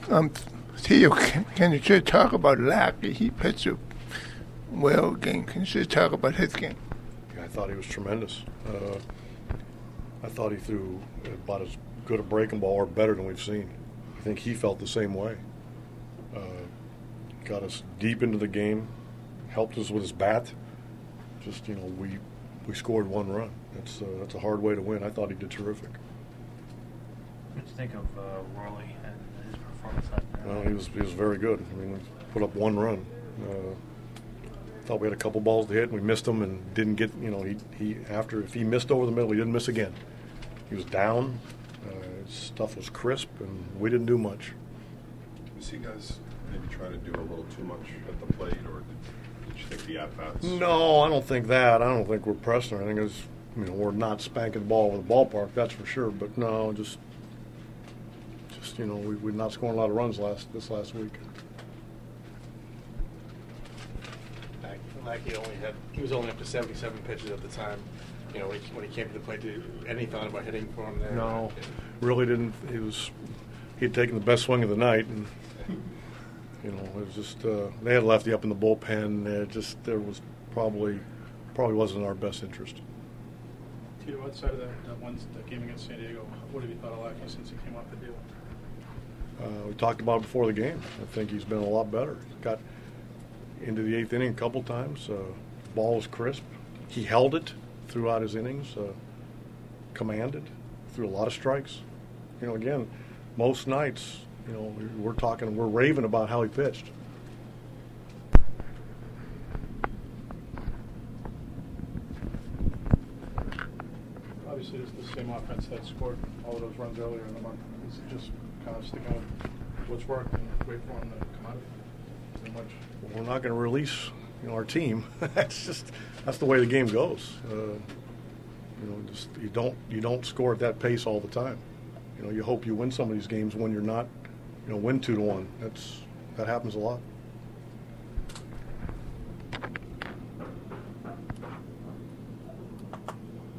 Theo, can you just talk about Lackey? He pitched a well game. Can you just talk about his game? Yeah, I thought he was tremendous. I thought he threw about as good a breaking ball or better than we've seen. I think he felt the same way. Got us deep into the game, helped us with his bat. Just, we scored one run. That's a hard way to win. I thought he did terrific. What did you think of Worley and his performance out there? Well, he was very good. I mean, we put up one run. Thought we had a couple balls to hit, and we missed them and didn't get. If he missed over the middle, he didn't miss again. He was down. His stuff was crisp, and we didn't do much. You see guys maybe trying to do a little too much at the plate, or did you think the at-bats? No, I don't think that. I don't think we're pressing. I think it's, we're not spanking the ball over the ballpark, that's for sure. But no, just we're not scoring a lot of runs this last week. He was only up to 77 pitches at the time. When he came to the plate, any thought about hitting for him there? No, really didn't. He'd taken the best swing of the night, and it was just they had lefty up in the bullpen. There was probably wasn't in our best interest. Tito, outside of that game against San Diego, what have you thought of Lackey since he came off the deal? We talked about it before the game. I think he's been a lot better. Got into the eighth inning a couple times. Ball was crisp. He held it throughout his innings. Commanded. Threw a lot of strikes. Again, most nights, we're raving about how he pitched. Obviously, it's the same offense that scored all of those runs earlier in the month. Is it just kind of sticking with what's worked and wait for him to come out of it? So much. We're not going to release, our team. that's the way the game goes. You don't score at that pace all the time. You hope you win some of these games when you're not, win 2-1. That happens a lot.